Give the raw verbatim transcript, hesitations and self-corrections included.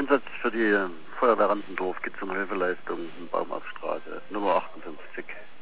Einsatz für die Feuerwehr Randendorf geht zum Hilfeleistung in Baumarktstraße, Nummer achtundfünfzig.